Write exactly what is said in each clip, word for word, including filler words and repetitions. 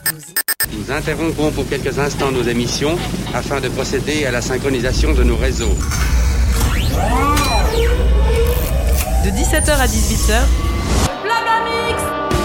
Nous interrompons pour quelques instants nos émissions afin de procéder à la synchronisation de nos réseaux. De dix-sept heures à dix-huit heures, Blabla Mix.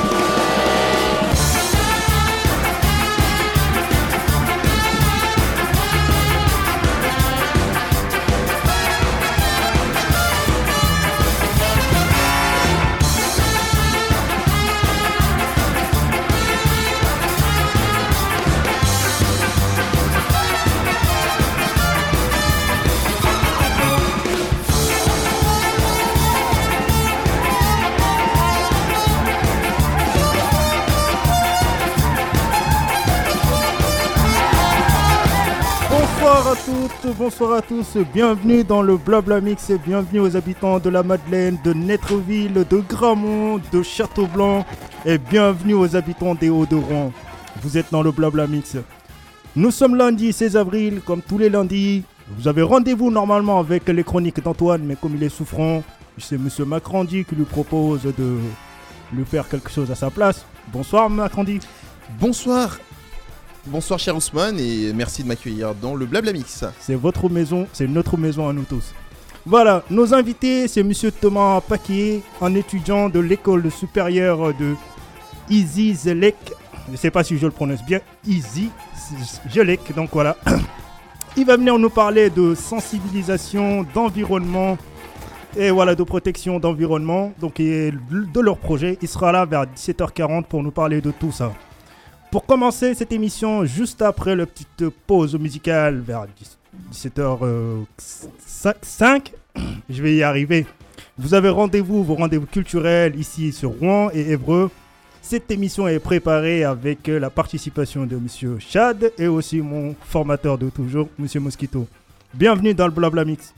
Bonsoir à toutes, bonsoir à tous, bienvenue dans le Blabla Mix et bienvenue aux habitants de la Madeleine, de Netreville, de Gramont, de Château-Blanc et bienvenue aux habitants des Hauts-de-Rouen. Vous êtes dans le Blabla Mix. Nous sommes lundi seize avril, comme tous les lundis. Vous avez rendez-vous normalement avec les chroniques d'Antoine, mais comme il est souffrant, c'est monsieur Macrandi qui lui propose de lui faire quelque chose à sa place. Bonsoir Macrandi. Bonsoir. Bonsoir cher Ousmane et merci de m'accueillir dans le Blabla Mix. C'est votre maison, c'est notre maison à nous tous. Voilà, nos invités, c'est monsieur Thomas Paquier, un étudiant de l'école supérieure de Easy Zelek. Je ne sais pas si je le prononce bien, Easy Zelek, donc voilà. Il va venir nous parler de sensibilisation, d'environnement et voilà, de protection d'environnement, donc et de leur projet. Il sera là vers dix-sept heures quarante pour nous parler de tout ça. Pour commencer cette émission, juste après la petite pause musicale vers dix-sept heures cinq, je vais y arriver. Vous avez rendez-vous, vos rendez-vous culturels ici sur Rouen et Évreux. Cette émission est préparée avec la participation de monsieur Chad et aussi mon formateur de toujours, monsieur Mosquito. Bienvenue dans le Blabla Mix.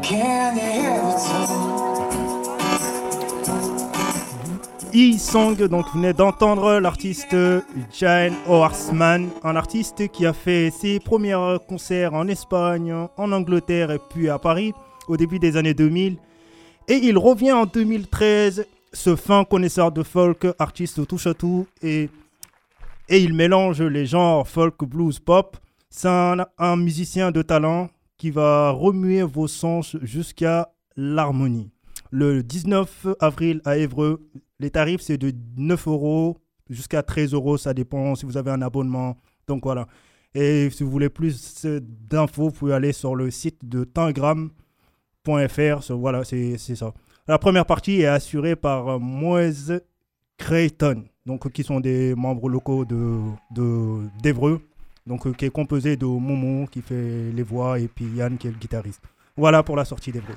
E-Song, donc vous venez d'entendre l'artiste Giant Horseman, un artiste qui a fait ses premiers concerts en Espagne, en Angleterre et puis à Paris au début des années deux mille. Et il revient en deux mille treize, ce fin connaisseur de folk, artiste touche à tout, et, et il mélange les genres folk, blues, pop. C'est un, un musicien de talent qui va remuer vos sens jusqu'à l'harmonie. Le dix-neuf avril à Évreux, les tarifs c'est de neuf euros jusqu'à treize euros, ça dépend si vous avez un abonnement. Donc voilà. Et si vous voulez plus d'infos, vous pouvez aller sur le site de tangram point f r. So, voilà, c'est, c'est ça. La première partie est assurée par Moise Creighton, donc qui sont des membres locaux de, de, d'Évreux, donc qui est composé de Momo qui fait les voix et puis Yann qui est le guitariste. Voilà pour la sortie d'Évreux.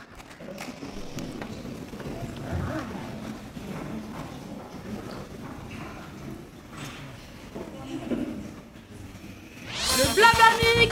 Le Blabla Mix.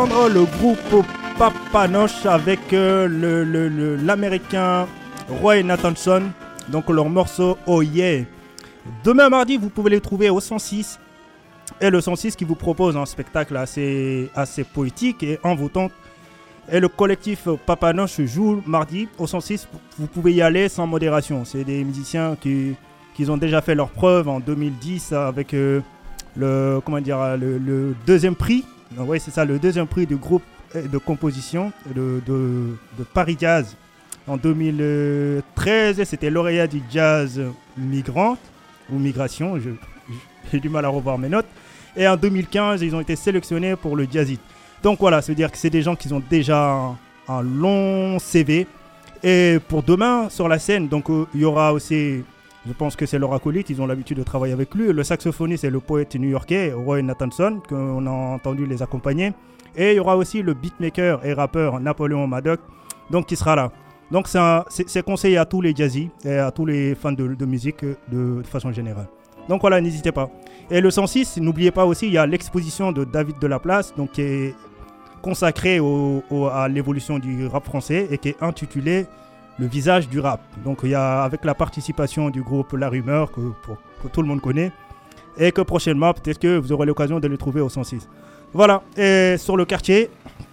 entendre le groupe Papanoche avec euh, le, le, le, l'américain Roy Nathanson, donc leur morceau Oh Yeah. Demain mardi, vous pouvez les trouver au cent six. Et le cent six qui vous propose un spectacle assez, assez poétique et envoûtant. Et le collectif Papanoche joue mardi au cent six. Vous pouvez y aller sans modération. C'est des musiciens qui, qui ont déjà fait leur preuve en deux mille dix avec euh, le, comment dire, le, le deuxième prix. Oui, c'est ça, le deuxième prix du groupe de composition de, de, de Paris Jazz. En deux mille treize, c'était lauréat du jazz migrant ou migration. Je, j'ai du mal à revoir mes notes. Et en deux mille quinze, ils ont été sélectionnés pour le Jazz It. Donc voilà, ça veut dire que c'est des gens qui ont déjà un, un long C V. Et pour demain, sur la scène, donc il euh, y aura aussi, je pense que c'est leur acolyte, ils ont l'habitude de travailler avec lui. Le saxophoniste, c'est le poète new-yorkais, Roy Nathanson, qu'on a entendu les accompagner. Et il y aura aussi le beatmaker et rappeur Napoléon Maddock, donc qui sera là. Donc c'est, un, c'est, c'est conseillé à tous les jazzy et à tous les fans de, de musique de, de façon générale. Donc voilà, n'hésitez pas. Et le cent six, n'oubliez pas aussi, il y a l'exposition de David Delaplace, donc qui est consacrée au, au, à l'évolution du rap français et qui est intitulée Le visage du rap. Donc il y a avec la participation du groupe La Rumeur, que, pour, que tout le monde connaît, et que prochainement, peut-être que vous aurez l'occasion de les trouver au cent six. Voilà, et sur le quartier,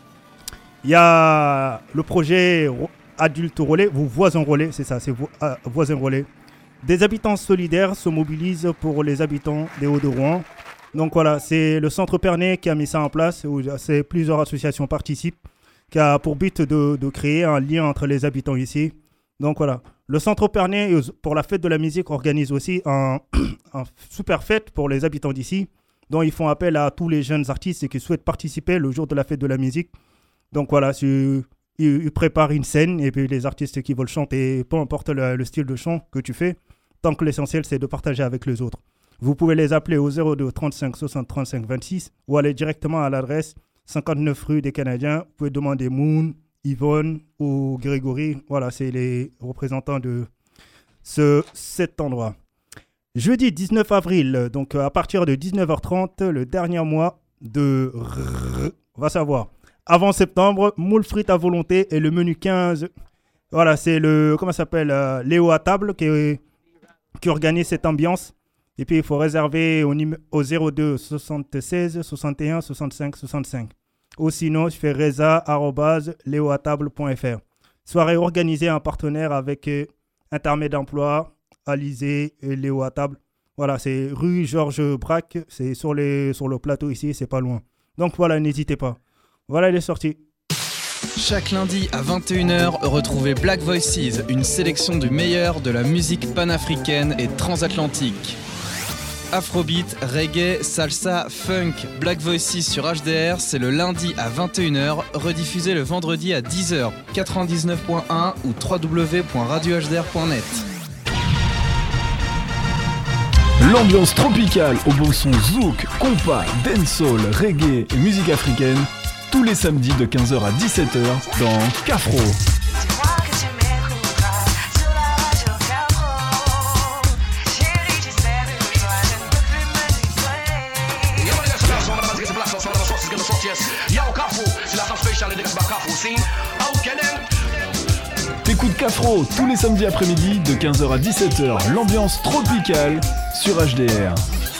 il y a le projet Adulte Relais, ou Voisins Relais, c'est ça, c'est vo- euh, Voisins Relais. Des habitants solidaires se mobilisent pour les habitants des Hauts-de-Rouen. Donc voilà, c'est le Centre Pernay qui a mis ça en place, où c'est, plusieurs associations participent, qui a pour but de, de créer un lien entre les habitants ici. Donc voilà, le Centre Pernay, pour la fête de la musique, organise aussi un, un super fête pour les habitants d'ici, dont ils font appel à tous les jeunes artistes qui souhaitent participer le jour de la fête de la musique. Donc voilà, ils, ils préparent une scène et puis les artistes qui veulent chanter, peu importe le, le style de chant que tu fais, tant que l'essentiel c'est de partager avec les autres. Vous pouvez les appeler au zéro deux trente-cinq soixante trente-cinq vingt-six ou aller directement à l'adresse cinquante-neuf rue des Canadiens. Vous pouvez demander Moon, Yvonne ou Grégory. Voilà, c'est les représentants de ce, cet endroit. Jeudi dix-neuf avril, donc à partir de dix-neuf heures trente, le dernier mois de... On va savoir. Avant septembre, moule frites à volonté et le menu quinze. Voilà, c'est le... Comment ça s'appelle euh, Léo à table qui, qui organise cette ambiance. Et puis, il faut réserver au, nim- au zéro deux soixante-seize soixante et un soixante-cinq soixante-cinq. Ou sinon, je fais reza arobase léoatable point f r. Soirée organisée en partenaire avec euh, Intermède d'emploi, Alizé et Léo à table. Voilà, c'est rue Georges Braque. C'est sur, les, sur le plateau ici, c'est pas loin. Donc voilà, n'hésitez pas. Voilà, il est sorti. Chaque lundi à vingt et une heures, retrouvez Black Voices, une sélection du meilleur de la musique panafricaine et transatlantique. Afrobeat, reggae, salsa, funk, Black Voices sur H D R, c'est le lundi à vingt et une heures, rediffusé le vendredi à dix heures, quatre-vingt-dix-neuf point un ou w w w point radio h d r point net. L'ambiance tropicale au beau son zouk, compas, dancehall, reggae et musique africaine, tous les samedis de quinze heures à dix-sept heures dans Cafro. T'écoutes Cafro tous les samedis après-midi de quinze heures à dix-sept heures, l'ambiance tropicale sur H D R.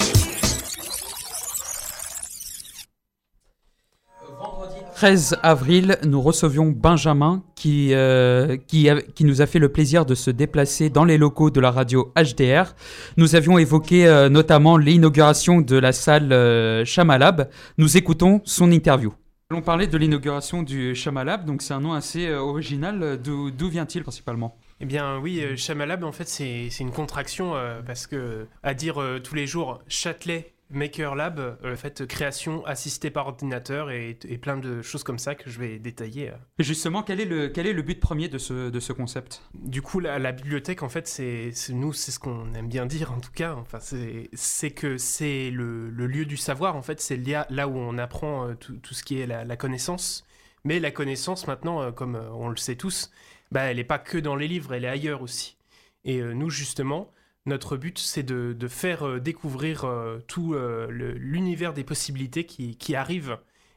treize avril, nous recevions Benjamin qui, euh, qui, a, qui nous a fait le plaisir de se déplacer dans les locaux de la radio H D R. Nous avions évoqué euh, notamment l'inauguration de la salle euh, Chamalab. Nous écoutons son interview. Allons parler de l'inauguration du Chamalab, donc c'est un nom assez euh, original. D'où, d'où vient-il principalement ? Eh bien oui, euh, Chamalab en fait c'est, c'est une contraction euh, parce que à dire euh, tous les jours Châtelet Maker Lab, euh, en fait, création assistée par ordinateur et, et plein de choses comme ça que je vais détailler. Euh. Justement, quel est le, quel est le but premier de ce, de ce concept ? Du coup, la, la bibliothèque, en fait, c'est, c'est nous, c'est ce qu'on aime bien dire, en tout cas. Enfin, c'est, c'est que c'est le, le lieu du savoir, en fait, c'est là, là où on apprend euh, tout, tout ce qui est la, la connaissance. Mais la connaissance, maintenant, euh, comme euh, on le sait tous, bah, elle n'est pas que dans les livres, elle est ailleurs aussi. Et euh, nous, justement... Notre but, c'est de, de faire euh, découvrir euh, tout euh, le, l'univers des possibilités qui, qui arrivent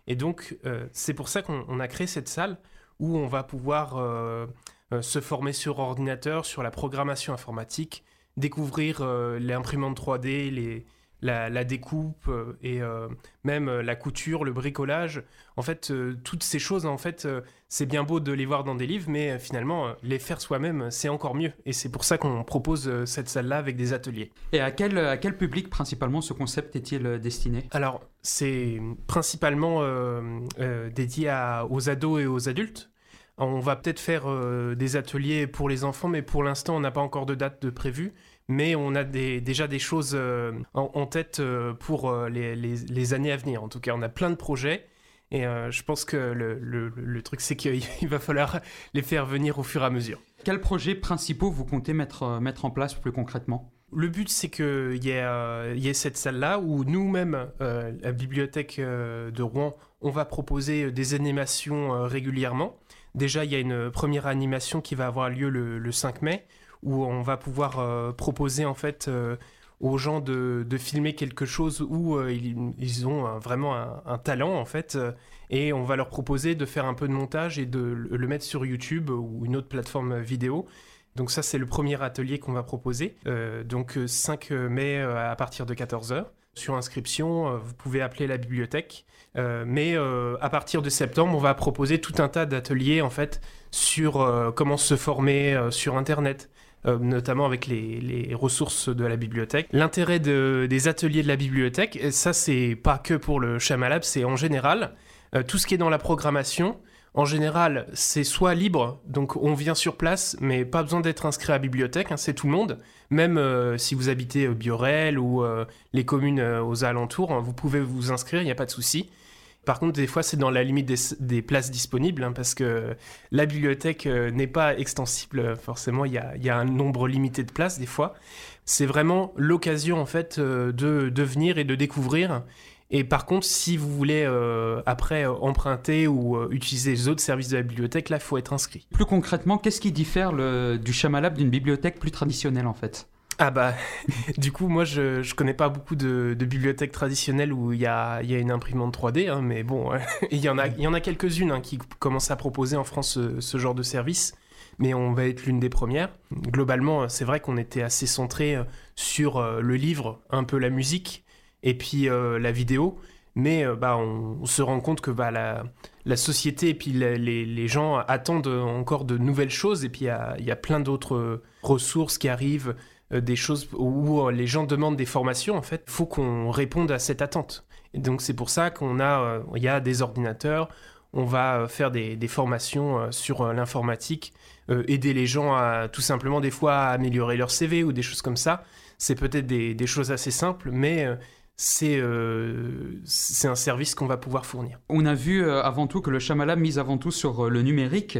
Et donc, euh, c'est pour ça qu'on on a créé cette salle où on va pouvoir euh, euh, se former sur ordinateur, sur la programmation informatique, découvrir euh, les imprimantes trois D, les, la, la découpe euh, et euh, même euh, la couture, le bricolage. En fait, euh, toutes ces choses, en fait, euh, c'est bien beau de les voir dans des livres, mais euh, finalement, euh, les faire soi-même, c'est encore mieux. Et c'est pour ça qu'on propose euh, cette salle-là avec des ateliers. Et à quel, à quel public principalement ce concept est-il destiné ? Alors, c'est principalement euh, euh, dédié à, aux ados et aux adultes. On va peut-être faire euh, des ateliers pour les enfants, mais pour l'instant, on n'a pas encore de date de prévue. Mais on a des, déjà des choses euh, en, en tête euh, pour euh, les, les, les années à venir. En tout cas, on a plein de projets. Et euh, je pense que le, le, le truc, c'est qu'il va falloir les faire venir au fur et à mesure. Quels projets principaux vous comptez mettre, mettre en place plus concrètement ? Le but, c'est qu'il y ait, euh, y ait cette salle-là où nous-mêmes, euh, la bibliothèque euh, de Rouen, on va proposer des animations euh, régulièrement. Déjà, il y a une première animation qui va avoir lieu le, le cinq mai, où on va pouvoir euh, proposer en fait euh, aux gens de, de filmer quelque chose où euh, ils, ils ont un, vraiment un, un talent en fait, euh, et on va leur proposer de faire un peu de montage et de le, le mettre sur YouTube ou une autre plateforme vidéo. Donc ça, c'est le premier atelier qu'on va proposer. Euh, donc cinq mai euh, à partir de quatorze heures. Sur inscription, euh, vous pouvez appeler la bibliothèque. Euh, mais euh, à partir de septembre, on va proposer tout un tas d'ateliers en fait sur euh, comment se former euh, sur Internet, euh, notamment avec les, les ressources de la bibliothèque. L'intérêt de, des ateliers de la bibliothèque, et ça c'est pas que pour le Chamalab, c'est en général euh, tout ce qui est dans la programmation. En général, c'est soit libre, donc on vient sur place, mais pas besoin d'être inscrit à la bibliothèque, hein, c'est tout le monde. Même euh, si vous habitez euh, Biorel ou euh, les communes euh, aux alentours, hein, vous pouvez vous inscrire, il n'y a pas de souci. Par contre, des fois, c'est dans la limite des, des places disponibles, hein, parce que la bibliothèque euh, n'est pas extensible. Forcément, il y a, y a un nombre limité de places, des fois. C'est vraiment l'occasion, en fait, euh, de, de venir et de découvrir. Et par contre, si vous voulez euh, après euh, emprunter ou euh, utiliser les autres services de la bibliothèque, là, il faut être inscrit. Plus concrètement, qu'est-ce qui diffère le, du Chamalab d'une bibliothèque plus traditionnelle, en fait ? Ah bah, du coup, moi, je je connais pas beaucoup de, de bibliothèques traditionnelles où il y a, y a une imprimante trois D, hein, mais bon, il y en a, y en a quelques-unes hein, qui commencent à proposer en France ce, ce genre de service, mais on va être l'une des premières. Globalement, c'est vrai qu'on était assez centré sur euh, le livre, un peu la musique, et puis euh, la vidéo, mais euh, bah, on, on se rend compte que bah, la, la société et puis la, les, les gens attendent encore de nouvelles choses, et puis il y a, y a plein d'autres ressources qui arrivent, euh, des choses où les gens demandent des formations, en fait. Il faut qu'on réponde à cette attente. Et donc c'est pour ça qu'on a, il euh, y a des ordinateurs, on va faire des, des formations euh, sur euh, l'informatique, euh, aider les gens à tout simplement des fois à améliorer leur C V ou des choses comme ça. C'est peut-être des, des choses assez simples, mais euh, c'est, euh, c'est un service qu'on va pouvoir fournir. On a vu euh, avant tout que le Chamalab mise avant tout sur euh, le numérique.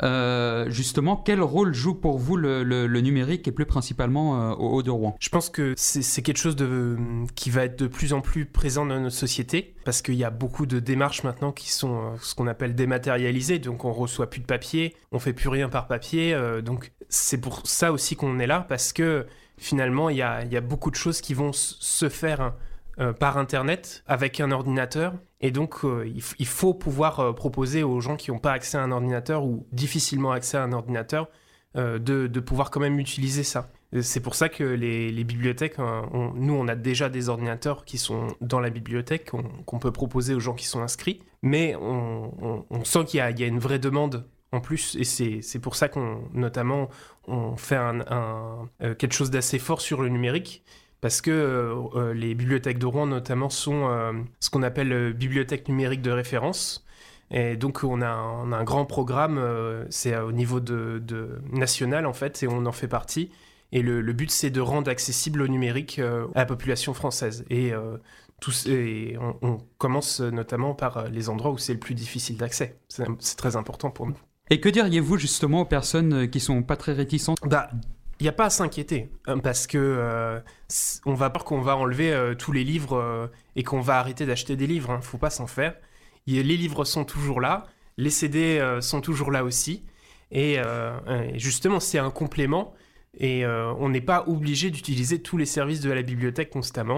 Euh, justement, quel rôle joue pour vous le, le, le numérique et plus principalement euh, au Haut-de-Rouen ? Je pense que c'est, c'est quelque chose de, qui va être de plus en plus présent dans notre société, parce qu'il y a beaucoup de démarches maintenant qui sont euh, ce qu'on appelle dématérialisées, donc on reçoit plus de papier, on fait plus rien par papier, euh, donc c'est pour ça aussi qu'on est là, parce que finalement il y a, il y a beaucoup de choses qui vont se faire hein, Euh, par Internet, avec un ordinateur. Et donc, euh, il, f- il faut pouvoir euh, proposer aux gens qui n'ont pas accès à un ordinateur ou difficilement accès à un ordinateur euh, de, de pouvoir quand même utiliser ça. Et c'est pour ça que les, les bibliothèques, euh, on, nous, on a déjà des ordinateurs qui sont dans la bibliothèque, qu'on, qu'on peut proposer aux gens qui sont inscrits. Mais on, on, on sent qu'il y a, il y a une vraie demande en plus, et c'est, c'est pour ça qu'on, notamment, on fait un, un, euh, quelque chose d'assez fort sur le numérique. Parce que euh, les bibliothèques de Rouen, notamment, sont euh, ce qu'on appelle euh, bibliothèque numérique de référence. Et donc, on a, on a un grand programme, euh, c'est au niveau de, de national, en fait, et on en fait partie. Et le, le but, c'est de rendre accessible le numérique euh, à la population française. Et, euh, tous, et on, on commence notamment par les endroits où c'est le plus difficile d'accès. C'est, c'est très important pour nous. Et que diriez-vous, justement, aux personnes qui sont pas très réticentes ? Bah, il n'y a pas à s'inquiéter, hein, parce que euh, on va peur qu'on va enlever euh, tous les livres euh, et qu'on va arrêter d'acheter des livres. Hein, faut pas s'en faire. Il, les livres sont toujours là, les C D euh, sont toujours là aussi, et, euh, et justement c'est un complément. Et euh, on n'est pas obligé d'utiliser tous les services de la bibliothèque constamment.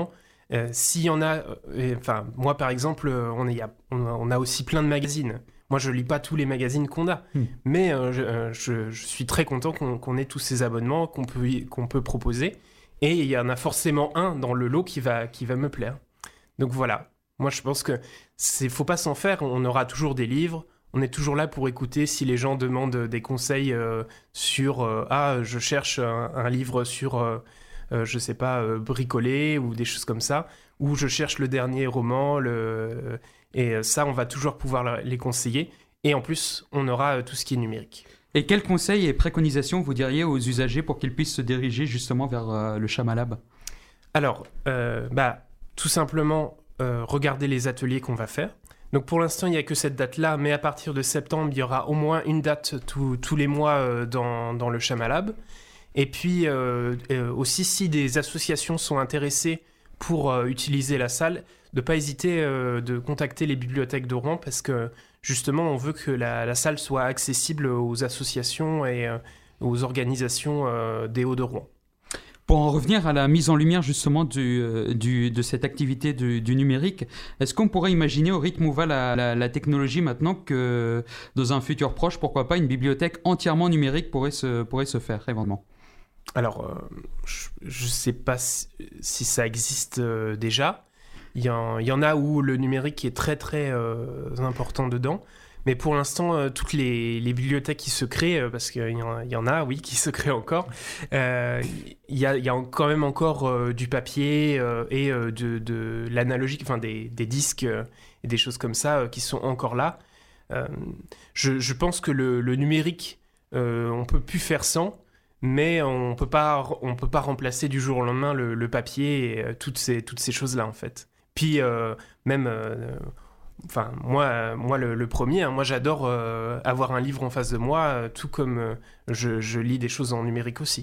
Euh, s'il y en a, euh, enfin moi par exemple, on, est, on, a, on a aussi plein de magazines. Moi je lis pas tous les magazines qu'on a, mmh. mais euh, je, je, je suis très content qu'on, qu'on ait tous ces abonnements qu'on peut, qu'on peut proposer. Et il y en a forcément un dans le lot qui va, qui va me plaire. Donc voilà, moi je pense que c'est, faut pas s'en faire, on aura toujours des livres. On est toujours là pour écouter si les gens demandent des conseils euh, sur euh, « Ah, je cherche un, un livre sur, euh, euh, je sais pas, euh, bricoler » ou des choses comme ça, ou « Je cherche le dernier roman le... ». Et ça, on va toujours pouvoir les conseiller. Et en plus, on aura euh, tout ce qui est numérique. Et quels conseils et préconisations vous diriez aux usagers pour qu'ils puissent se diriger justement vers euh, le Chamalab ? Alors, euh, bah, tout simplement, euh, regarder les ateliers qu'on va faire. Donc pour l'instant, il n'y a que cette date-là, mais à partir de septembre, il y aura au moins une date tout, tous les mois euh, dans, dans le Chamalab. Et puis euh, euh, aussi, si des associations sont intéressées pour euh, utiliser la salle, de ne pas hésiter euh, de contacter les bibliothèques de Rouen, parce que justement, on veut que la, la salle soit accessible aux associations et euh, aux organisations euh, des Hauts de Rouen. Pour en revenir à la mise en lumière justement du, euh, du, de cette activité du, du numérique, est-ce qu'on pourrait imaginer au rythme où va la, la, la technologie maintenant que dans un futur proche, pourquoi pas une bibliothèque entièrement numérique pourrait se, pourrait se faire éventuellement ? Alors, euh, je ne sais pas si, si ça existe euh, déjà. Il y, en, il y en a où le numérique est très très euh, important dedans. Mais pour l'instant, euh, toutes les, les bibliothèques qui se créent, euh, parce qu'il y en, il y en a, oui, qui se créent encore, euh, il, y a, il y a quand même encore euh, du papier euh, et euh, de, de l'analogique, enfin des, des disques euh, et des choses comme ça euh, qui sont encore là. Euh, je, je pense que le, le numérique, euh, on ne peut plus faire sans, mais on peut pas, on peut pas remplacer du jour au lendemain le, le papier et euh, toutes ces, toutes ces choses-là, en fait. Puis, euh, même... Euh, Enfin, moi, moi le, le premier, hein, moi j'adore euh, avoir un livre en face de moi, euh, tout comme euh, je, je lis des choses en numérique aussi.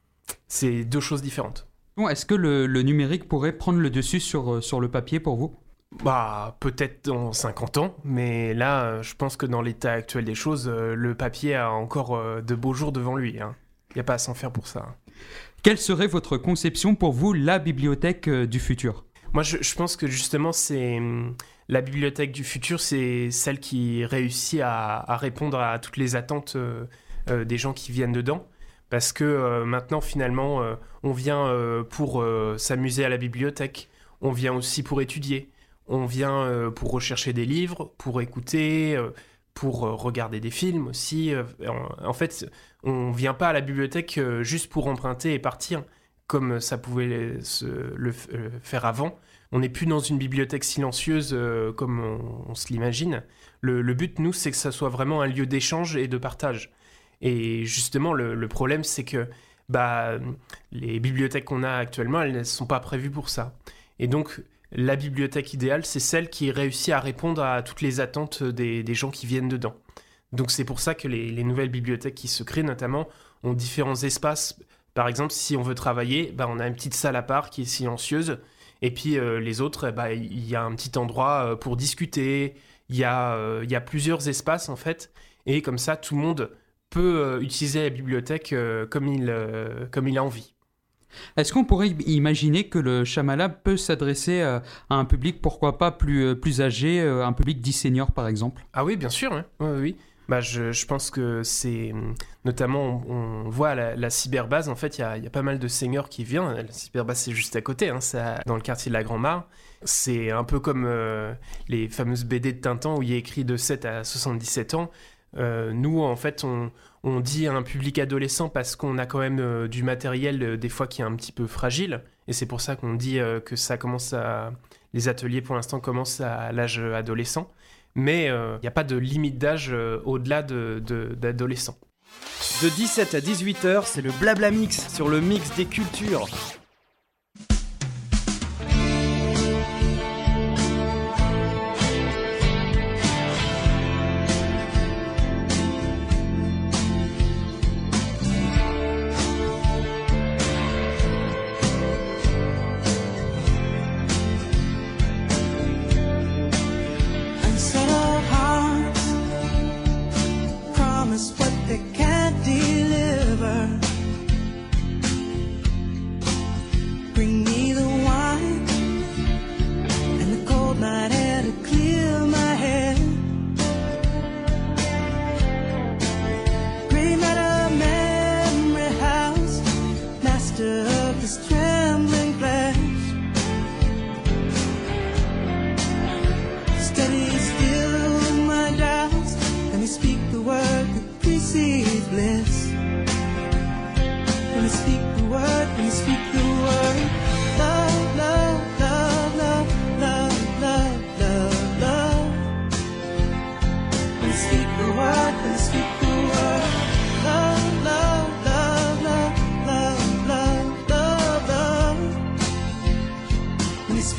C'est deux choses différentes. Bon, est-ce que le, le numérique pourrait prendre le dessus sur, sur le papier pour vous ? Bah, peut-être dans cinquante ans, mais là, euh, je pense que dans l'état actuel des choses, euh, le papier a encore euh, de beaux jours devant lui. Il hein. n'y a pas à s'en faire pour ça. Hein. Quelle serait votre conception pour vous, la bibliothèque euh, du futur ? Moi, je, je pense que justement, c'est la bibliothèque du futur, c'est celle qui réussit à, à répondre à toutes les attentes euh, euh, des gens qui viennent dedans. Parce que euh, maintenant, finalement, euh, on vient euh, pour euh, s'amuser à la bibliothèque, on vient aussi pour étudier, on vient euh, pour rechercher des livres, pour écouter, euh, pour euh, regarder des films aussi. Euh, en, en fait, on ne vient pas à la bibliothèque euh, juste pour emprunter et partir, comme ça pouvait se, le euh, faire avant. On n'est plus dans une bibliothèque silencieuse euh, comme on, on se l'imagine. Le, le but, nous, c'est que ça soit vraiment un lieu d'échange et de partage. Et justement, le, le problème, c'est que bah, les bibliothèques qu'on a actuellement, elles ne sont pas prévues pour ça. Et donc, la bibliothèque idéale, c'est celle qui réussit à répondre à toutes les attentes des, des gens qui viennent dedans. Donc c'est pour ça que les, les nouvelles bibliothèques qui se créent, notamment, ont différents espaces. Par exemple, si on veut travailler, bah, on a une petite salle à part qui est silencieuse. Et puis euh, les autres, bah, il y a un petit endroit euh, pour discuter. Il y a, euh, il y a plusieurs espaces, en fait. Et comme ça, tout le monde peut euh, utiliser la bibliothèque euh, comme, il, euh, comme il a envie. Est-ce qu'on pourrait imaginer que le Chamalab peut s'adresser euh, à un public, pourquoi pas, plus, plus âgé, euh, un public dit senior, par exemple ? Ah oui, bien sûr. Hein. Oui, oui. Bah, je, je pense que c'est... Notamment, on, on voit la, la cyberbase, en fait, il y a, y a pas mal de seniors qui viennent. La cyberbase, c'est juste à côté, hein, c'est dans le quartier de la Grand-Mare. C'est un peu comme euh, les fameuses B D de Tintin où il y a écrit de sept à soixante-dix-sept ans. Euh, nous, en fait, on, on dit à un public adolescent parce qu'on a quand même euh, du matériel, euh, des fois, qui est un petit peu fragile. Et c'est pour ça qu'on dit euh, que ça commence à... Les ateliers, pour l'instant, commencent à l'âge adolescent. Mais il euh, n'y a pas de limite d'âge euh, au-delà de, de, d'adolescents. De dix-sept à dix-huit heures, c'est le Blabla Mix sur le mix des cultures.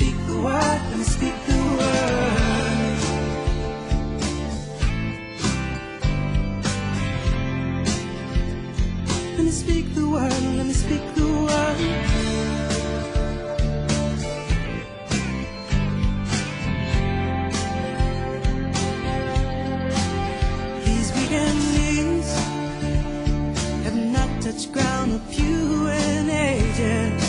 speak the word, let me speak the word. Let me speak the word, let me speak the word. These weekend knees have not touched ground with you in ages.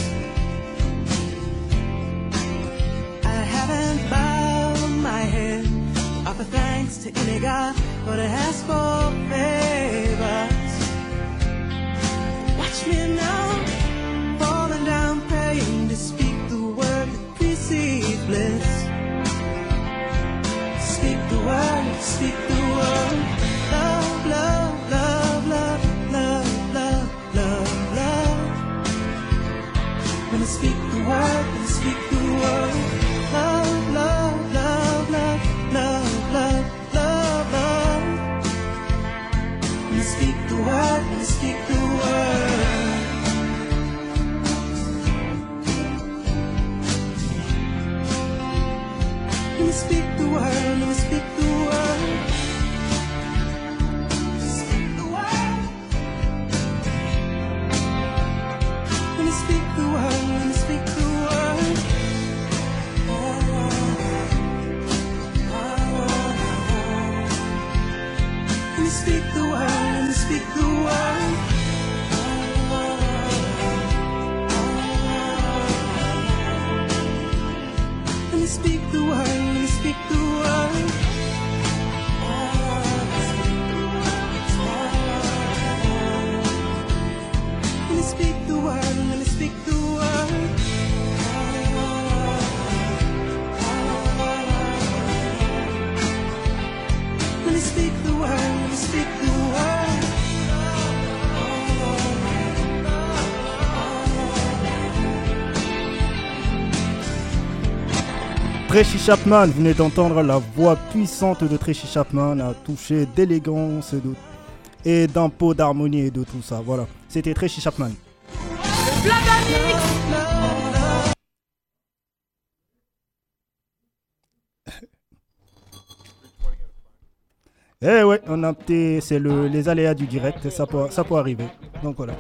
I haven't bowed my head, offer thanks to any God, but it has for favors. Watch me now, falling down, praying to speak the word that precedes bliss. Speak the word, speak the word. Love, love, love, love, love, love, love, love. Let me speak the word, let me speak the word. Love, love, love, love, love, love, love, love. Let me speak the word, let me speak the word. Let me speak the word, let me speak the word. Speak the word. Let me speak the word, let me speak the word. Let me speak the word, let me speak the word. Let me speak the word, let me speak the word. Let me speak the word, let me speak the word. Let me speak the word, let me speak the word. Tracy Chapman, vous venez d'entendre la voix puissante de Tracy Chapman à toucher d'élégance et, de, et d'un pot d'harmonie et de tout ça. Voilà, c'était Tracy Chapman. Eh ouais, on a petit, c'est le, les aléas du direct, ça peut, ça peut arriver. Donc voilà.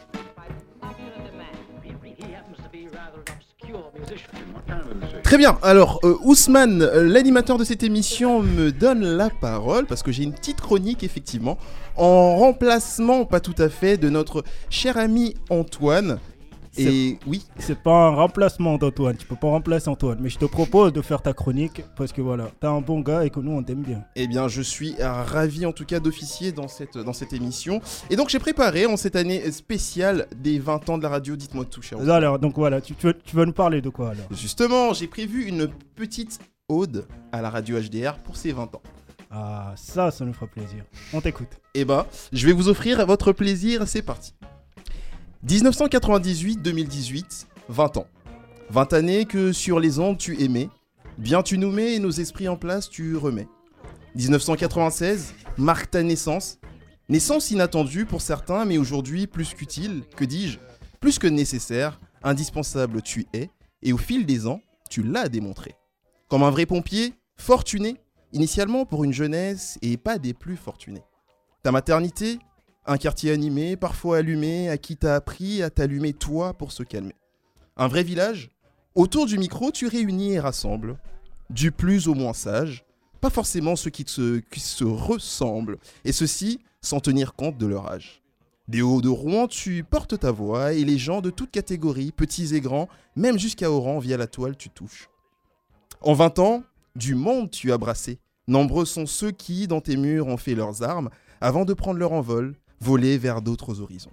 Très bien, alors euh, Ousmane, euh, l'animateur de cette émission, me donne la parole parce que j'ai une petite chronique effectivement en remplacement, pas tout à fait, de notre cher ami Antoine. Et c'est, oui, c'est pas un remplacement d'Antoine, tu peux pas remplacer Antoine, mais je te propose de faire ta chronique parce que voilà, t'es un bon gars et que nous on t'aime bien. Eh bien, je suis ravi en tout cas d'officier dans cette, dans cette émission. Et donc j'ai préparé en cette année spéciale des vingt ans de la radio, dites-moi tout cher. Alors donc voilà, tu, tu, veux, tu vas nous parler de quoi alors? Justement, j'ai prévu une petite ode à la radio H D R pour ses vingt ans. Ah, ça, ça nous fera plaisir. On t'écoute. Eh ben, je vais vous offrir votre plaisir, c'est parti. dix-neuf cent quatre-vingt-dix-huit deux mille dix-huit, vingt ans. vingt années que sur les ondes tu aimais, bien tu nous mets et nos esprits en place tu remets. dix-neuf cent quatre-vingt-seize marque ta naissance. Naissance inattendue pour certains, mais aujourd'hui plus qu'utile, que dis-je, plus que nécessaire, indispensable tu es, et au fil des ans, tu l'as démontré. Comme un vrai pompier, fortuné, initialement pour une jeunesse et pas des plus fortunés. Ta maternité, un quartier animé, parfois allumé, à qui t'as appris à t'allumer toi pour se calmer. Un vrai village, autour du micro tu réunis et rassembles, du plus au moins sage, pas forcément ceux qui se, qui se ressemblent, et ceux-ci sans tenir compte de leur âge. Des hauts de Rouen, tu portes ta voix, et les gens de toutes catégories, petits et grands, même jusqu'à Oran, via la toile tu touches. En vingt ans, du monde tu as brassé. Nombreux sont ceux qui, dans tes murs, ont fait leurs armes, avant de prendre leur envol, voler vers d'autres horizons.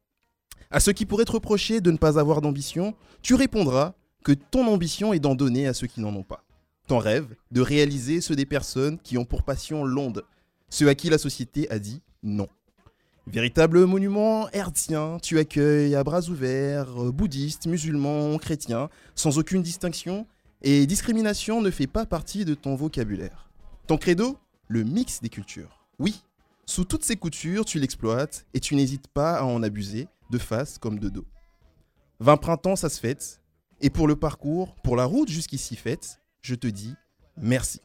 À ceux qui pourraient te reprocher de ne pas avoir d'ambition, tu répondras que ton ambition est d'en donner à ceux qui n'en ont pas. Ton rêve, de réaliser ceux des personnes qui ont pour passion l'onde, ceux à qui la société a dit non. Véritable monument hertzien, tu accueilles à bras ouverts, bouddhistes, musulmans, chrétiens, sans aucune distinction, et discrimination ne fait pas partie de ton vocabulaire. Ton credo, le mix des cultures. Oui, sous toutes ces coutures, tu l'exploites et tu n'hésites pas à en abuser, de face comme de dos. Vingt printemps, ça se fête, Et pour le parcours, pour la route jusqu'ici faite, je te dis merci.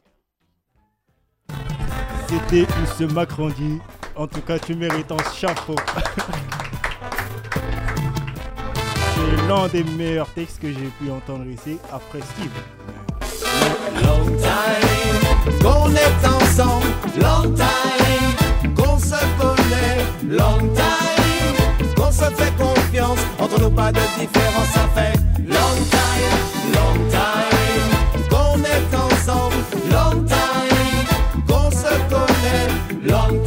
C'était Monsieur Macrondi. En tout cas, tu mérites un chapeau. C'est l'un des meilleurs textes que j'ai pu entendre ici après Steve. Long time qu'on est ensemble, long time qu'on se connaît, long time qu'on se fait confiance, entre nous pas de différence, ça fait long time, long time qu'on est ensemble, long time qu'on se connaît, long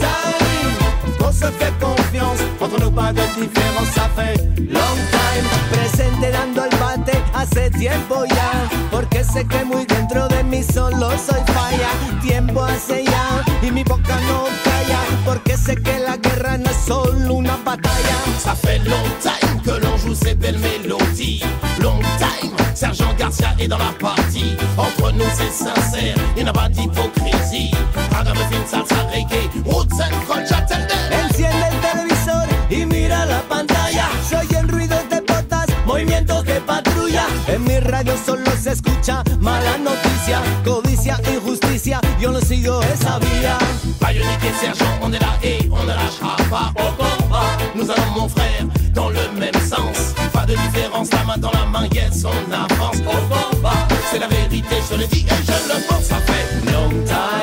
time qu'on se fait confiance, entre nous pas de différence, ça fait long time. Presente dando el bate hace tiempo ya, porque sé que muy dentro de mí solo soy falla. Tiempo hace ya y mi boca no calla, porque sé que la guerra no es solo una batalla. Ça fait long time que l'on joue ces belles mélodies. Long time, Sergent Garcia est dans la partie. Entre nous c'est sincère, il n'y a pas d'hypocrisie. Ragamuffin, salsa, reggae, roots and culture, tell them. Enciende el televisor y mira la pantalla. Se oyen ruidos de botas, movimientos de patrulla. En mi radio solo se escucha mala noticia, codicia, injusticia. Yo no sigo esa vía. Bayonnique et Sergent, on est là et on ne lâchera pas. Au combat, nous allons mon frère dans le même sens. Pas de différence, la main dans la main, yes, on avance. Au combat, c'est la vérité, je le dis et je le pense. Ça fait long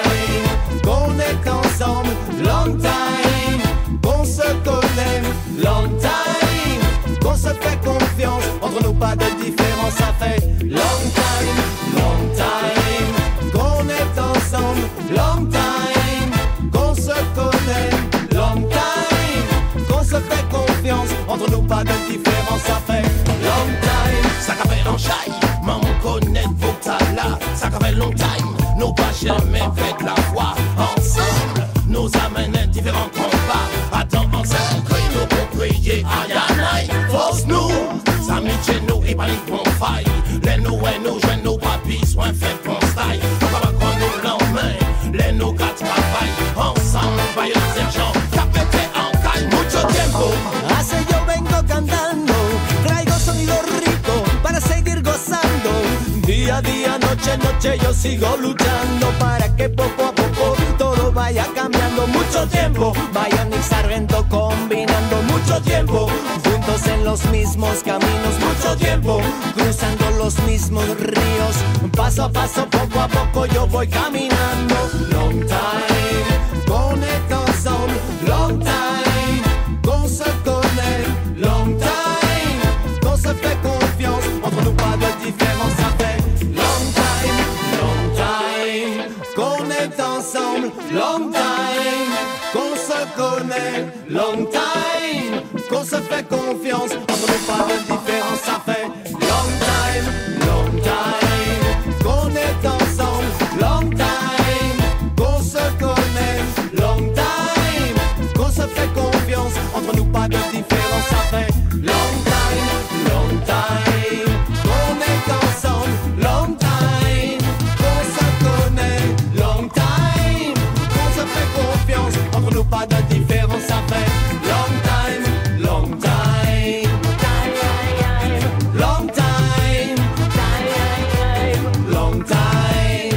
time qu'on est ensemble, long time qu'on se connaît, long time qu'on se fait confiance, entre nous pas de différence, ça fait long time, long time qu'on est ensemble, long time qu'on se connaît, long time qu'on se fait confiance, entre nous pas de différence, ça fait long time. Ça fait en chaille, maman connaît vos talas. Ça fait long time, nos pas jamais fait la foi. Ensemble, nous amènent différents combats. Attends, ensemble, que nous pour crier Ayanai. Force nous, s'amitié nous et pas les bons failles. Les nous et nous, jeunes nous, papis, soins faits pour style. On va pas croire nous l'emmène, les nous quatre travail. Ensemble, vaille le sergent, capete en caille, mucho tiempo. Hace yo vengo cantando, traigo sonido rico para seguir gozando. Día a día, noche a noche yo sigo luchando para que poco a poco todo vaya cambiando. Mucho tiempo, Bayonnique Sargento combinando. Mucho tiempo, juntos en los mismos caminos. Mucho tiempo, cruzando los mismos ríos. Paso a paso, poco a poco yo voy caminando. Long time, qu'on est ensemble. Long time, qu'on se connaît. Long time, qu'on se fait confiance. Entre nous pas de différence, ça fait long time, long time qu'on est ensemble. Long time, qu'on se connaît. Long time, qu'on se fait confiance. Entre nous pas de différence, ça fait long time, long time qu'on est ensemble. Long time, qu'on se connaît. Long time, qu'on se fait confiance. Entre nous pas de différence, ça fait long time, long time qu'on est ensemble. Long time, qu'on se connaît. Long time, qu'on se fait confiance. Entre nous pas de différence, ça fait long time, long time. Long time, long time,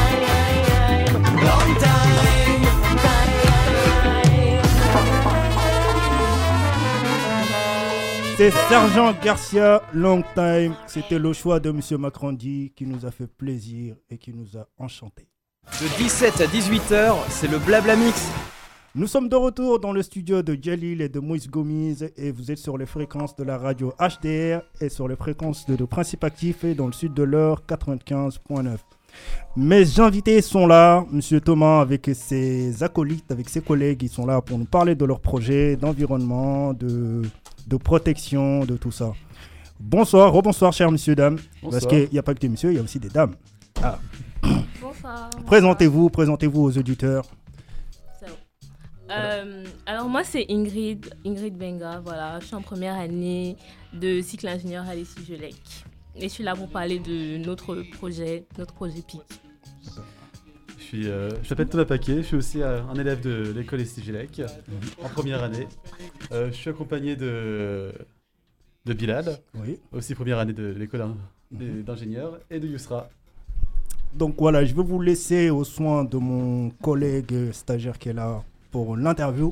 long time. C'est Sergent Garcia, Long Time. C'était le choix de Monsieur Macrondi qui nous a fait plaisir et qui nous a enchantés. De dix-sept à dix-huit heures, c'est le Blabla Mix. Nous sommes de retour dans le studio de Jalil et de Moïse Gomis et vous êtes sur les fréquences de la radio H D R et sur les fréquences de, de Principe Actif et dans le sud de l'heure quatre-vingt-quinze point neuf. Mes invités sont là, Monsieur Thomas avec ses acolytes, avec ses collègues, ils sont là pour nous parler de leurs projets, d'environnement, de, de protection, de tout ça. Bonsoir, rebonsoir chers messieurs, dames. Bonsoir. Parce qu'il n'y a pas que des messieurs, il y a aussi des dames. Ah. Bonsoir. Présentez-vous, présentez-vous aux auditeurs. Euh, alors moi c'est Ingrid, Ingrid Benga, voilà, je suis en première année de cycle ingénieur à l'I C Gelec et je suis là pour parler de notre projet, notre projet P I C. Je, suis, euh, je m'appelle Thomas Paquet, je suis aussi euh, un élève de l'école I C Gelec mmh. en première année. Euh, je suis accompagné de, de Bilal, oui. aussi première année de l'école et d'ingénieur, et de Yousra. Donc voilà, je vais vous laisser aux soins de mon collègue stagiaire qui est là pour l'interview.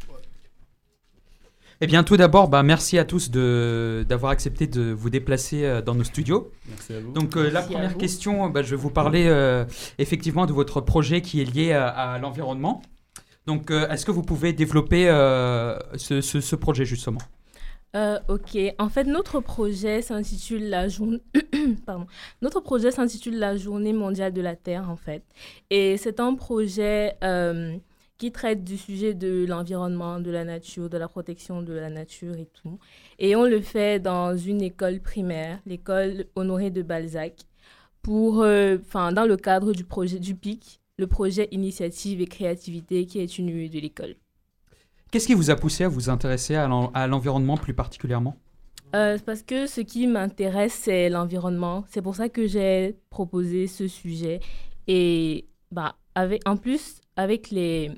Eh bien, tout d'abord, bah, merci à tous de, d'avoir accepté de vous déplacer euh, dans nos studios. Merci à vous. Donc, euh, la Merci à première vous. question, bah, je vais vous parler euh, effectivement de votre projet qui est lié à, à l'environnement. Donc, euh, est-ce que vous pouvez développer euh, ce, ce, ce projet justement ? Euh, ok, en fait, notre projet s'intitule la journée. Pardon. Notre projet s'intitule la Journée mondiale de la Terre, en fait. Et c'est un projet euh, qui traite du sujet de l'environnement, de la nature, de la protection de la nature et tout. Et on le fait dans une école primaire, l'école Honoré de Balzac, pour, euh, dans le cadre du projet du P I C, le projet Initiative et Créativité, qui est une U E de l'école. Qu'est-ce qui vous a poussé à vous intéresser à, l'en- à l'environnement plus particulièrement ? Euh, parce que ce qui m'intéresse, c'est l'environnement. C'est pour ça que j'ai proposé ce sujet. Et bah, avec, en plus, avec, les,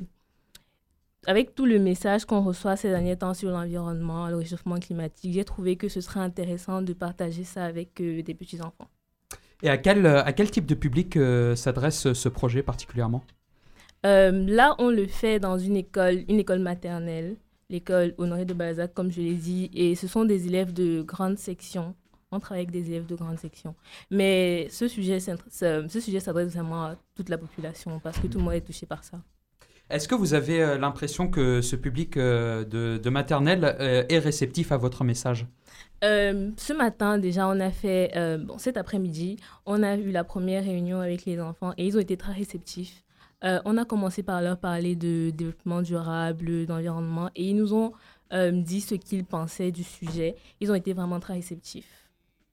avec tout le message qu'on reçoit ces derniers temps sur l'environnement, le réchauffement climatique, j'ai trouvé que ce serait intéressant de partager ça avec euh, des petits-enfants. Et à quel, à quel type de public euh, s'adresse ce projet particulièrement ? Euh, là, on le fait dans une école, une école maternelle, l'école Honoré de Balzac, comme je l'ai dit, et ce sont des élèves de grande section. On travaille avec des élèves de grande section. Mais ce sujet, ce, ce sujet s'adresse vraiment à toute la population parce que tout le monde est touché par ça. Est-ce que vous avez euh, l'impression que ce public euh, de, de maternelle euh, est réceptif à votre message ? Euh, ce matin, déjà, on a fait, euh, bon, cet après-midi, on a eu la première réunion avec les enfants et ils ont été très réceptifs. Euh, on a commencé par leur parler de développement durable, d'environnement, et ils nous ont euh, dit ce qu'ils pensaient du sujet. Ils ont été vraiment très réceptifs.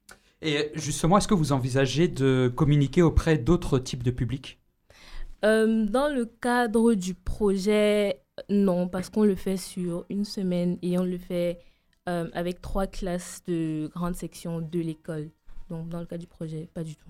Et justement, est-ce que vous envisagez de communiquer auprès d'autres types de publics ? Euh, dans le cadre du projet, non, parce qu'on le fait sur une semaine et on le fait euh, avec trois classes de grande section de l'école. Donc, dans le cas du projet, pas du tout.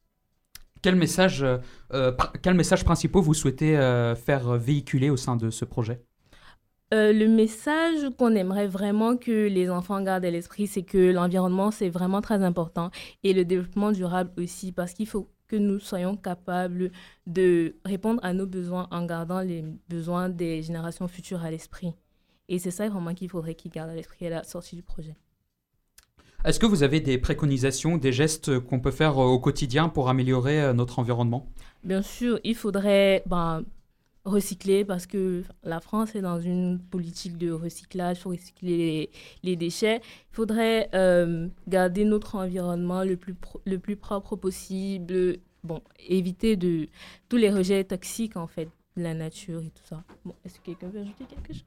Quel message, euh, pr- quel message principaux vous souhaitez euh, faire véhiculer au sein de ce projet ? Euh, le message qu'on aimerait vraiment que les enfants gardent à l'esprit, c'est que l'environnement, c'est vraiment très important et le développement durable aussi, parce qu'il faut que nous soyons capables de répondre à nos besoins en gardant les besoins des générations futures à l'esprit. Et c'est ça vraiment qu'il faudrait qu'ils gardent à l'esprit à la sortie du projet. Est-ce que vous avez des préconisations, des gestes qu'on peut faire au quotidien pour améliorer notre environnement ? Bien sûr, il faudrait ben, recycler parce que la France est dans une politique de recyclage, il faut recycler les, les déchets. Il faudrait euh, garder notre environnement le plus, pro- le plus propre possible, bon, éviter de, tous les rejets toxiques en fait, de la nature et tout ça. Bon, est-ce que quelqu'un veut ajouter quelque chose ?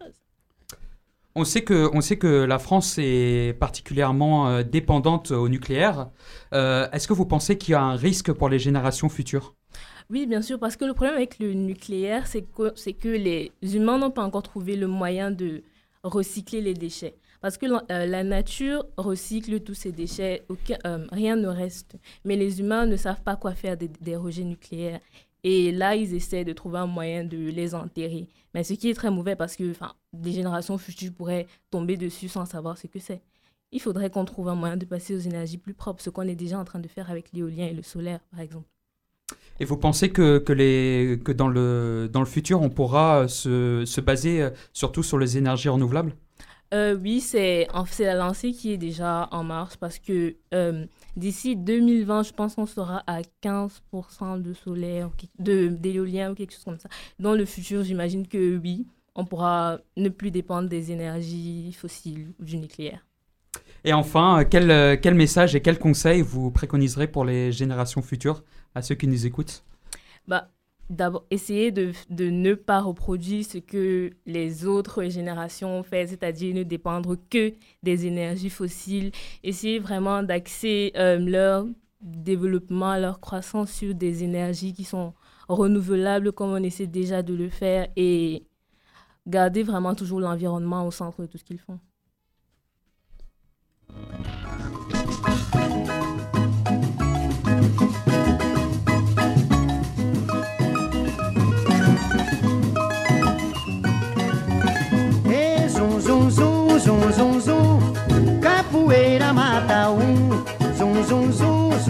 On sait que, on sait que la France est particulièrement euh, dépendante au nucléaire. Euh, est-ce que vous pensez qu'il y a un risque pour les générations futures ? Oui, bien sûr, parce que le problème avec le nucléaire, c'est que, c'est que les humains n'ont pas encore trouvé le moyen de recycler les déchets. Parce que euh, la nature recycle tous ces déchets, aucun, euh, rien ne reste. Mais les humains ne savent pas quoi faire des, des rejets nucléaires. Et là, ils essaient de trouver un moyen de les enterrer. Mais ce qui est très mauvais parce que des générations futures pourraient tomber dessus sans savoir ce que c'est. Il faudrait qu'on trouve un moyen de passer aux énergies plus propres, ce qu'on est déjà en train de faire avec l'éolien et le solaire, par exemple. Et vous pensez que, que, les, que dans, le, dans le futur, on pourra se, se baser surtout sur les énergies renouvelables ? Euh, oui, c'est, c'est la lancée qui est déjà en marche parce que euh, d'ici deux mille vingt, je pense qu'on sera à quinze pour cent de solaire, de, d'éolien ou quelque chose comme ça. Dans le futur, j'imagine que oui, on pourra ne plus dépendre des énergies fossiles ou du nucléaire. Et enfin, quel, quel message et quel conseil vous préconiserez pour les générations futures, à ceux qui nous écoutent ? Bah, d'abord, essayer de, de ne pas reproduire ce que les autres générations ont fait, c'est-à-dire ne dépendre que des énergies fossiles. Essayer vraiment d'axer euh, leur développement, leur croissance sur des énergies qui sont renouvelables, comme on essaie déjà de le faire, et garder vraiment toujours l'environnement au centre de tout ce qu'ils font. Ei, zum, zum, zum, zum, zum, zum, capoeira mata um. Zum, zum, zum,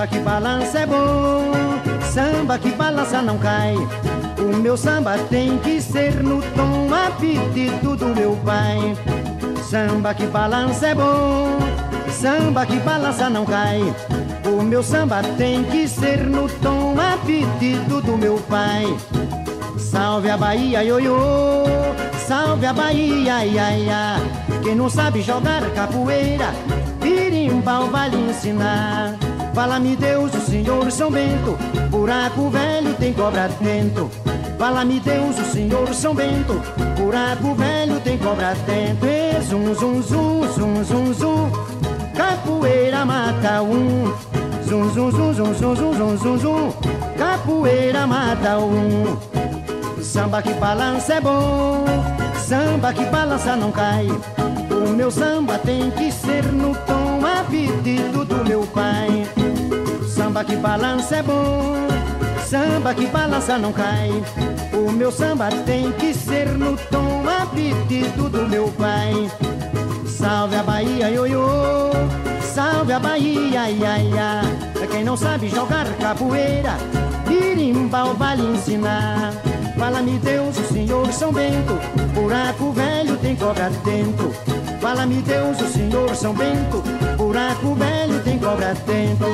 Samba que balança é bom, samba que balança não cai. O meu samba tem que ser no tom a pedido do meu pai. Samba que balança é bom, samba que balança não cai. O meu samba tem que ser no tom a pedido do meu pai. Salve a Bahia, ioiô, salve a Bahia, ia, ia. Quem não sabe jogar capoeira, birimbau vai lhe ensinar. Fala-me Deus, o Senhor São Bento, buraco velho tem cobra dentro. Fala-me Deus, o Senhor São Bento, buraco velho tem cobra dentro. E zum, zum, zum, zum, zum, zum, capoeira mata um. Zum, zum, zum, zum, zum, zum, zum, zum, zum, capoeira mata um. Samba que balança é bom, samba que balança não cai. O meu samba tem que ser no tom a pedido do meu pai. Samba que balança é bom, samba que balança não cai. O meu samba tem que ser no tom a pedido do meu pai. Salve a Bahia, ioiô, salve a Bahia, ia, ia. Quem não sabe jogar capoeira, birimbau vai lhe ensinar. Fala-me Deus, o Senhor São Bento, buraco velho tem cobra dentro. Fala-me Deus, o Senhor São Bento, buraco velho tem cobra dentro.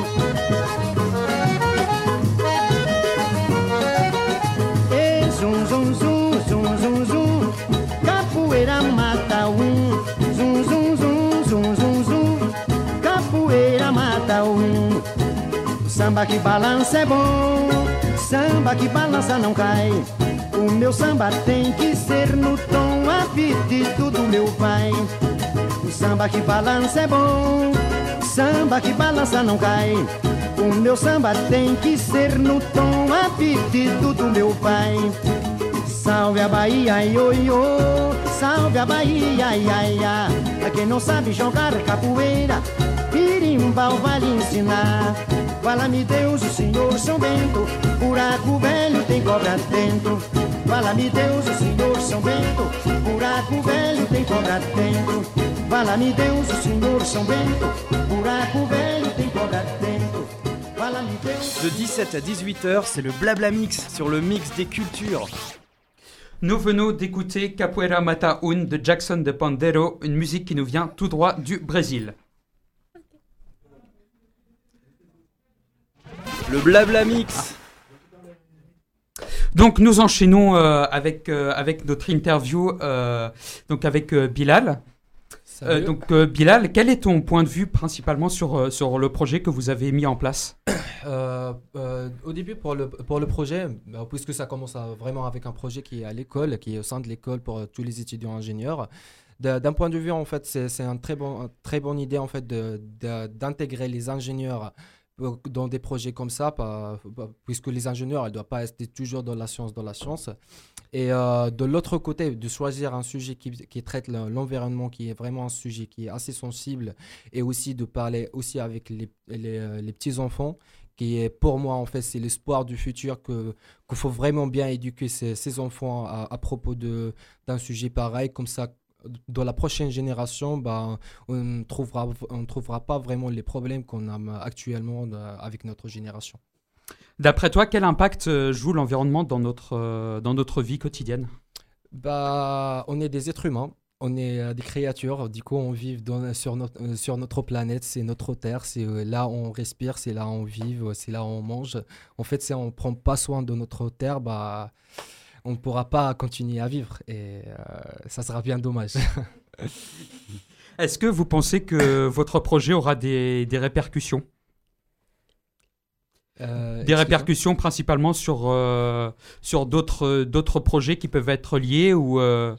E zum, zum, zum, zum, zum, zum, capoeira mata um. Zum, zum, zum, zum, zum, zum, capoeira mata um. Samba que balança é bom, samba que balança não cai. O meu samba tem que ser no tom a pedido do meu pai. O samba que balança é bom, samba que balança não cai. O meu samba tem que ser no tom a pedido do meu pai. Salve a Bahia, ioiô, salve a Bahia, ia, ia. Quem não sabe jogar capoeira, birimbau vai lhe ensinar. Fala-me Deus, o Senhor São Bento, buraco velho tem cobra dentro. Fala-me Deus, o Senhor São Bento, buraco velho tem cobra dentro. Fala-me Deus, o Senhor São Bento, buraco velho tem cobra dentro. Fala-me Deus. De dix-sept à dix-huit heures, c'est le Blabla Mix sur le mix des cultures. Nous venons d'écouter Capoeira Mata Un de Jackson de Pandeiro, une musique qui nous vient tout droit du Brésil. Le Blabla Mix. Donc nous enchaînons euh, avec, euh, avec notre interview euh, donc avec euh, Bilal. Euh, donc euh, Bilal, quel est ton point de vue principalement sur, euh, sur le projet que vous avez mis en place? euh, euh, Au début pour le, pour le projet, euh, puisque ça commence à, vraiment avec un projet qui est à l'école, qui est au sein de l'école pour euh, tous les étudiants ingénieurs. D'un point de vue en fait, c'est une très, bon, très bonne idée en fait d'intégrer les ingénieurs dans des projets comme ça, pas, pas, puisque les ingénieurs ne doivent pas rester toujours dans la science, dans la science. Et euh, de l'autre côté, de choisir un sujet qui, qui traite l'environnement, qui est vraiment un sujet qui est assez sensible, et aussi de parler aussi avec les, les, les petits-enfants, qui est pour moi, en fait, c'est l'espoir du futur, que, qu'il faut vraiment bien éduquer ces, ces enfants à, à propos d'un sujet pareil, comme ça. Dans la prochaine génération, bah, on ne trouvera, on trouvera pas vraiment les problèmes qu'on a actuellement avec notre génération. D'après toi, quel impact joue l'environnement dans notre, dans notre vie quotidienne? Bah, on est des êtres humains, on est des créatures, du coup on vit dans, sur, notre, sur notre planète, c'est notre terre, c'est là où on respire, c'est là où on vit, c'est là où on mange. En fait, si on ne prend pas soin de notre terre, bah, on ne pourra pas continuer à vivre et euh, ça sera bien dommage. Est-ce que vous pensez que votre projet aura des, des répercussions euh, Des répercussions principalement sur, euh, sur d'autres d'autres projets qui peuvent être liés ou euh,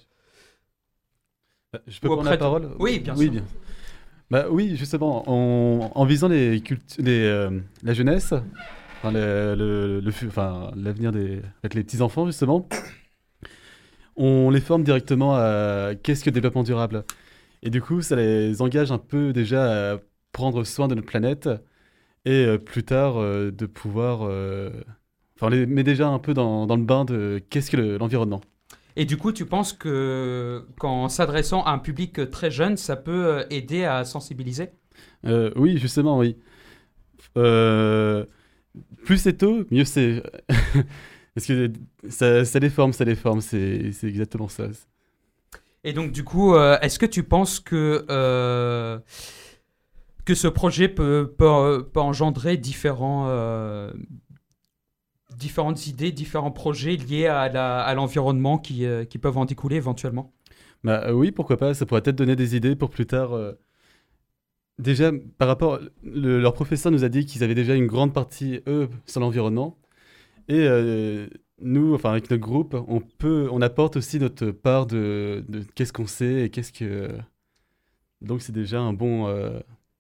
Je peux prendre la parole? Oui, bien oui, sûr. Bien. Bah, oui, justement, en, en visant les cultu- les, euh, la jeunesse, enfin, le, le, le, enfin, l'avenir des, avec les petits-enfants, justement, on les forme directement à qu'est-ce que le développement durable. Et du coup, ça les engage un peu déjà à prendre soin de notre planète et euh, plus tard euh, de pouvoir... Euh, enfin, on les met déjà un peu dans, dans le bain de qu'est-ce que le, l'environnement. Et du coup, tu penses que qu'en s'adressant à un public très jeune, ça peut aider à sensibiliser? euh, Oui, justement, oui. euh, plus c'est tôt, mieux c'est. Parce que ça, ça déforme, ça déforme, c'est, c'est exactement ça. Et donc, du coup, euh, est-ce que tu penses que, euh, que ce projet peut, peut, peut engendrer différents, euh, différentes idées, différents projets liés à, la, à l'environnement qui, euh, qui peuvent en découler éventuellement? Bah euh, oui, pourquoi pas, ça pourrait peut-être donner des idées pour plus tard. Euh... Déjà, par rapport, le, leur professeur nous a dit qu'ils avaient déjà une grande partie, eux, sur l'environnement. Et euh, nous, enfin avec notre groupe, on peut, on apporte aussi notre part de, de qu'est-ce qu'on sait et qu'est-ce que. Donc c'est déjà un bon. Euh...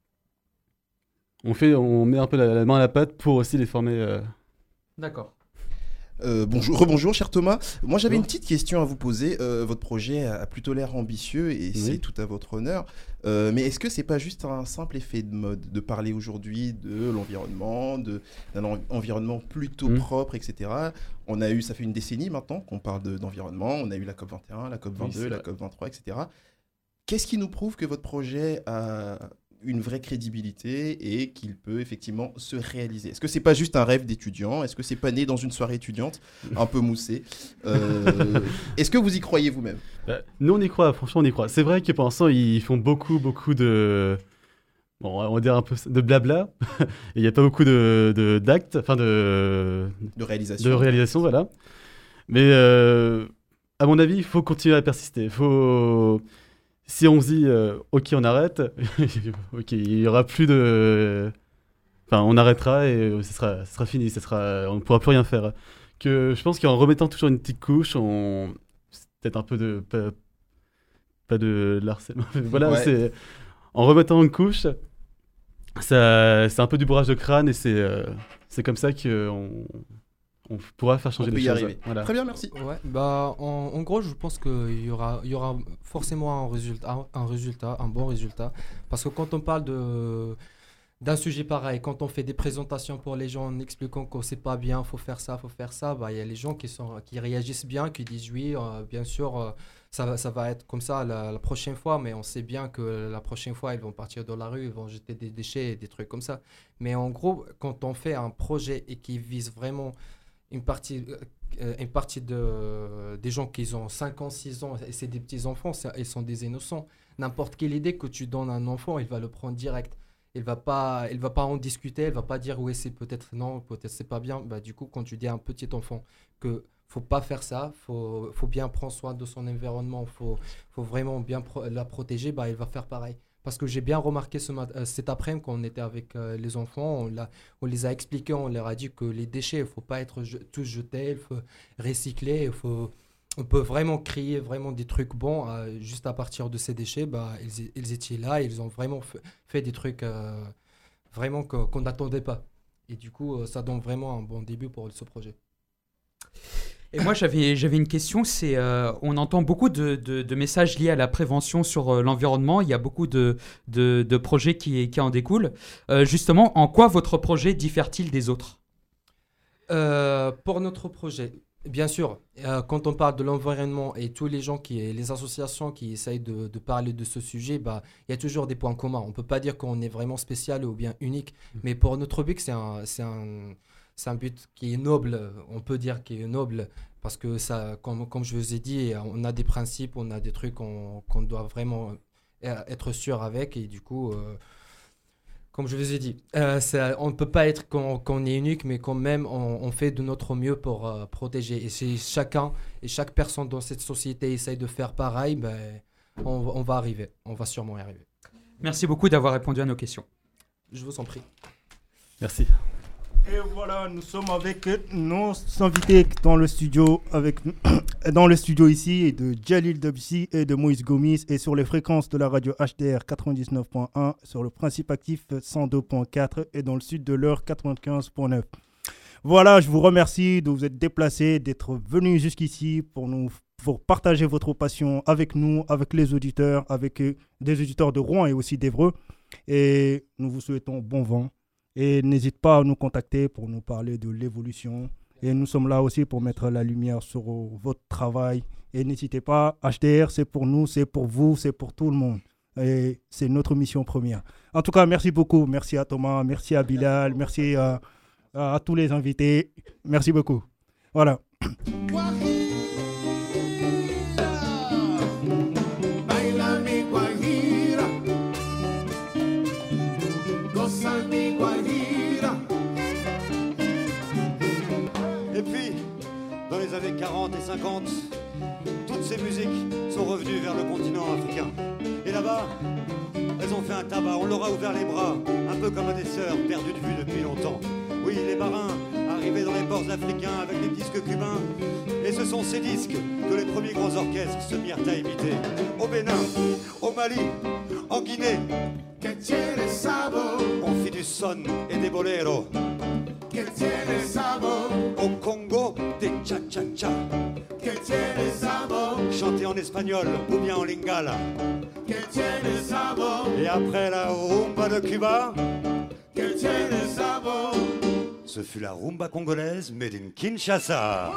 On fait, on met un peu la, la main à la pâte pour aussi les former. Euh... D'accord. Euh, bonjour, rebonjour, cher Thomas. Moi, j'avais une petite question à vous poser. Euh, votre projet a plutôt l'air ambitieux et oui. c'est tout à votre honneur. Euh, mais est-ce que c'est pas juste un simple effet de mode de parler aujourd'hui de l'environnement, de, d'un en- environnement plutôt mmh. propre, et cetera. On a eu, ça fait une décennie maintenant qu'on parle de, d'environnement. On a eu la COP vingt et un, la COP vingt-deux, oui, la COP vingt-trois, et cetera. Qu'est-ce qui nous prouve que votre projet a une vraie crédibilité et qu'il peut effectivement se réaliser? Est-ce que c'est pas juste un rêve d'étudiant? Est-ce que c'est pas né dans une soirée étudiante un peu moussée? euh, Est-ce que vous y croyez vous-même? Bah, nous on y croit, franchement on y croit. C'est vrai que pour l'instant ils font beaucoup beaucoup de, bon on va dire un peu de blabla. Il n'y a pas beaucoup de, de d'actes, enfin de de réalisation. De réalisation, voilà. Mais euh, à mon avis il faut continuer à persister. Il faut Si on se dit, euh, ok, on arrête, ok, il n'y aura plus de... Enfin, on arrêtera et ce sera, ce sera fini, ce sera, on ne pourra plus rien faire. Que, je pense qu'en remettant toujours une petite couche, on... c'est peut-être un peu de... Pas, pas de l'harcèlement. Voilà, ouais. c'est... En remettant une couche, ça, c'est un peu du bourrage de crâne et c'est, euh, c'est comme ça qu'on... on pourra faire changer on les peut y choses. Arriver. Voilà. Très bien, merci. Ouais, bah, en, en gros, je pense qu'il y aura, il y aura forcément un résultat, un résultat, un bon résultat. Parce que quand on parle de, d'un sujet pareil, quand on fait des présentations pour les gens en expliquant que c'est pas bien, faut faire ça, faut faire ça, bah, il y a les gens qui, sont, qui réagissent bien, qui disent oui, euh, bien sûr, euh, ça, ça va être comme ça la, la prochaine fois, mais on sait bien que la prochaine fois, ils vont partir dans la rue, ils vont jeter des déchets et des trucs comme ça. Mais en gros, quand on fait un projet et qui vise vraiment une partie, euh, une partie de, euh, des gens qui ont cinq ans, six ans, et c'est des petits-enfants, ils sont des innocents. N'importe quelle idée que tu donnes à un enfant, il va le prendre direct. Il ne va pas, il va pas en discuter, il ne va pas dire oui, c'est peut-être non, peut-être c'est pas bien. Bah, du coup, quand tu dis à un petit enfant qu'il ne faut pas faire ça, il faut, faut bien prendre soin de son environnement, il faut, faut vraiment bien pro- la protéger, bah, il va faire pareil. Parce que j'ai bien remarqué ce mat- euh, cet après-midi quand on était avec euh, les enfants, on, l'a, on les a expliqués, on leur a dit que les déchets, il ne faut pas être je- tous jetés, il faut recycler, il faut, on peut vraiment créer vraiment des trucs bons euh, juste à partir de ces déchets. Bah, ils, ils étaient là, ils ont vraiment f- fait des trucs euh, vraiment que, qu'on n'attendait pas. Et du coup, euh, ça donne vraiment un bon début pour ce projet. Et moi, j'avais, j'avais une question, c'est euh, on entend beaucoup de, de, de messages liés à la prévention sur euh, l'environnement, il y a beaucoup de, de, de projets qui, qui en découlent. Euh, justement, en quoi votre projet diffère-t-il des autres? euh, Pour notre projet, bien sûr, euh, quand on parle de l'environnement et tous les gens, qui, les associations qui essayent de, de parler de ce sujet, bah, il y a toujours des points communs. On ne peut pas dire qu'on est vraiment spécial ou bien unique, mmh. mais pour notre but, c'est un... C'est un C'est un but qui est noble, on peut dire qu'il est noble, parce que, ça, comme, comme je vous ai dit, on a des principes, on a des trucs qu'on, qu'on doit vraiment être sûr avec. Et du coup, euh, comme je vous ai dit, euh, ça, on ne peut pas être qu'on, qu'on est unique, mais quand même, on, on fait de notre mieux pour euh, protéger. Et si chacun et chaque personne dans cette société essaye de faire pareil, ben, on, on va arriver, on va sûrement y arriver. Merci beaucoup d'avoir répondu à nos questions. Je vous en prie. Merci. Et voilà, nous sommes avec nos invités dans le studio, avec, dans le studio ici, de Jalil Debsi et de Moïse Gomis, et sur les fréquences de la radio H D R quatre-vingt-dix-neuf point un, sur le principe actif cent deux point quatre et dans le sud de l'heure quatre-vingt-quinze point neuf. Voilà, je vous remercie de vous être déplacés, d'être venus jusqu'ici pour nous pour partager votre passion avec nous, avec les auditeurs, avec des auditeurs de Rouen et aussi d'Évreux. Et nous vous souhaitons bon vent. Et n'hésite pas à nous contacter pour nous parler de l'évolution. Et nous sommes là aussi pour mettre la lumière sur votre travail. Et n'hésitez pas, H D R, c'est pour nous, c'est pour vous, c'est pour tout le monde. Et c'est notre mission première. En tout cas, merci beaucoup. Merci à Thomas, merci à Bilal, merci à, à, à tous les invités. Merci beaucoup. Voilà. Baila mi guajira, goza mi guajira. Et puis, dans les années quarante et cinquante, toutes ces musiques sont revenues vers le continent africain. Et là-bas, elles ont fait un tabac, on leur a ouvert les bras, un peu comme à des sœurs perdues de vue depuis longtemps. Oui, les marins arrivaient dans les ports africains avec des disques cubains, et ce sont ces disques que les premiers grands orchestres se mirent à imiter. Au Bénin, au Mali, en Guinée, on fit du son et des boleros. Au Congo, des cha-cha-cha. Chanté en espagnol ou bien en lingala. Et après la rumba de Cuba, ce fut la rumba congolaise made in Kinshasa.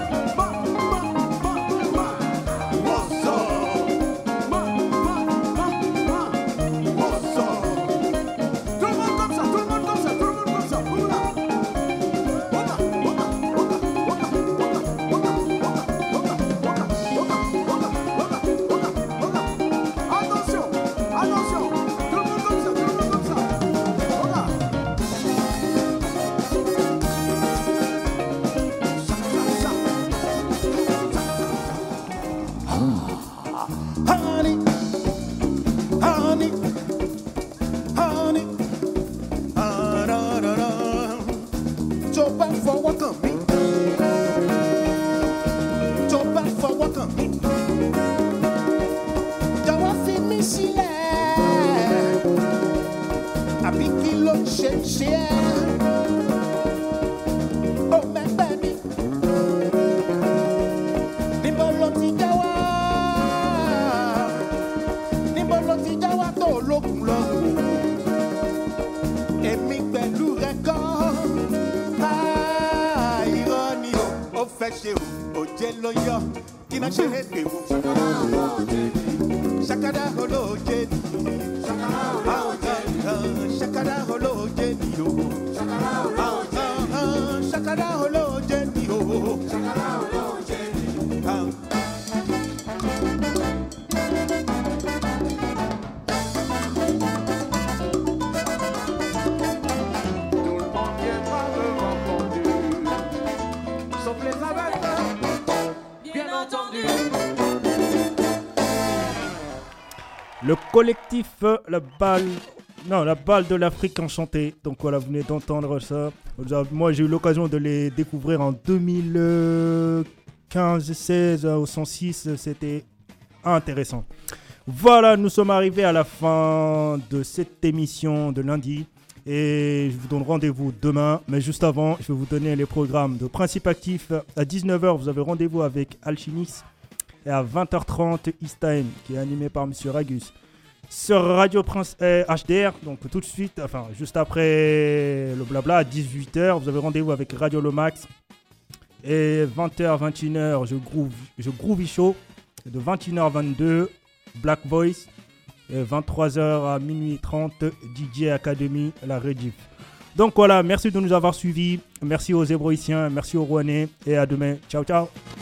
Le collectif euh, La Balle, non, La Balle de l'Afrique Enchantée. Donc voilà, vous venez d'entendre ça. Moi, j'ai eu l'occasion de les découvrir en deux mille quinze seize au cent six. C'était intéressant. Voilà, nous sommes arrivés à la fin de cette émission de lundi. Et je vous donne rendez-vous demain. Mais juste avant, je vais vous donner les programmes de Principe Actif. À dix-neuf heures, vous avez rendez-vous avec Alchimix. Et à vingt heures trente, East Time, qui est animé par Monsieur Ragus. Sur Radio Prince euh, H D R, donc tout de suite, enfin juste après le blabla, à dix-huit heures, vous avez rendez-vous avec Radio Lomax. Et vingt heures, vingt et une heures, je groove, je groovy show. Et de vingt et une heures vingt-deux, Black Voice. Et vingt-trois heures à minuit trente, D J Academy, la rediff. Donc voilà, merci de nous avoir suivis. Merci aux Hébroïciens, merci aux Rouennais. Et à demain. Ciao, ciao.